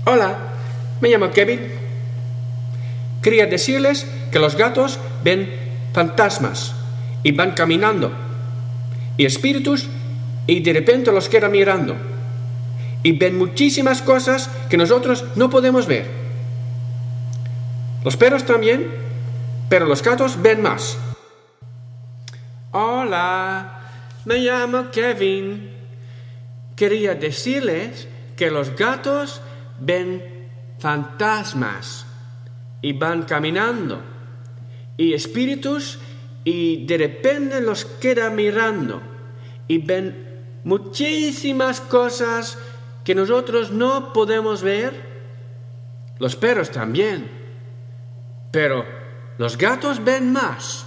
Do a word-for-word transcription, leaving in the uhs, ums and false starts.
Hola, me llamo Kevin. Quería decirles que los gatos ven fantasmas y van caminando, y espíritus, y de repente los quedan mirando, y ven muchísimas cosas que nosotros no podemos ver. Los perros también, pero los gatos ven más. Hola, me llamo Kevin. Quería decirles que los gatos ven fantasmas y van caminando, y espíritus, y de repente los quedan mirando, y ven muchísimas cosas que nosotros no podemos ver. Los perros también, pero los gatos ven más.